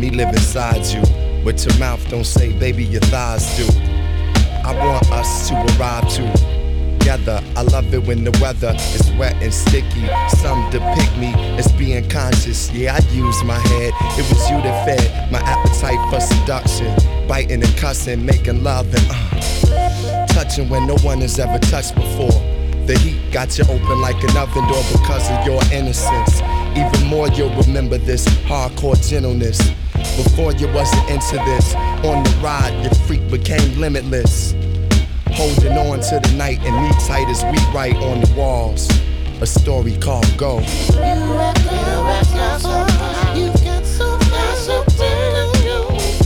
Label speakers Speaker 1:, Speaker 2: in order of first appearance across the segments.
Speaker 1: me live inside you. What your mouth don't say, baby, your thighs do. I want us to arrive together. I love it when the weather is wet and sticky. Some depict me as being conscious. Yeah, I use my head. It was you that fed my appetite for seduction. Biting and cussing, making love and touching when no one has ever touched before. The heat got you open like an oven door because of your innocence. Even more you'll remember this hardcore gentleness. Before you wasn't into this, on the ride your freak became limitless. Holding on to the night and knee tight as we write on the walls a story called Go.
Speaker 2: You got so far, you got so far, so burning you.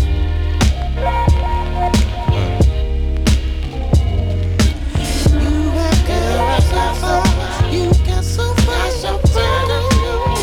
Speaker 2: You got so far, you got so far, so burning you.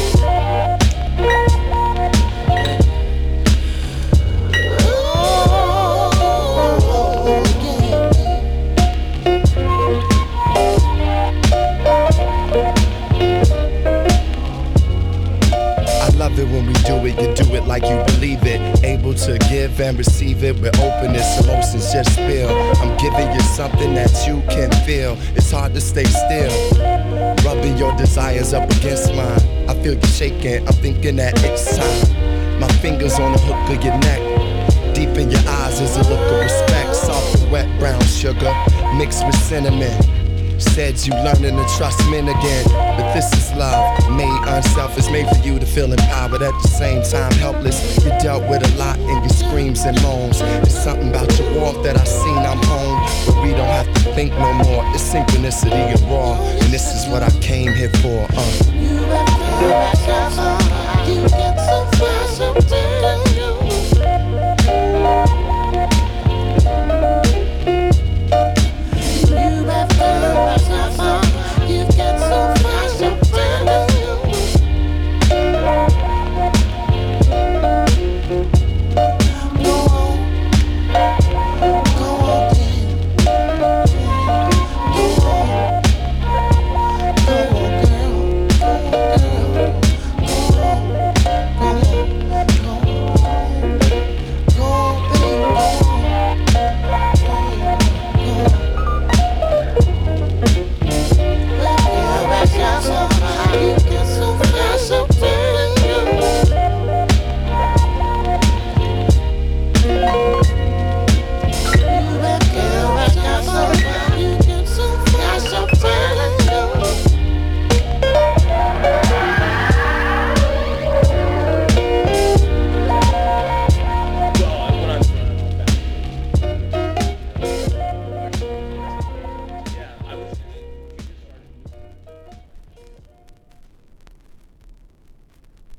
Speaker 1: Love it when we do it, you do it like you believe it. Able to give and receive it with openness, emotions just spill. I'm giving you something that you can feel. It's hard to stay still. Rubbing your desires up against mine. I feel you shaking, I'm thinking that it's time. My fingers on the hook of your neck. Deep in your eyes is a look of respect. Soft and wet brown sugar mixed with cinnamon. Said you learning to trust men again, but this is love, made unselfish, made for you to feel empowered at the same time helpless. You dealt with a lot in your screams and moans. There's something about your walk that I seen, I'm home, but we don't have to think no more. It's synchronicity and raw, and this is what I came here for.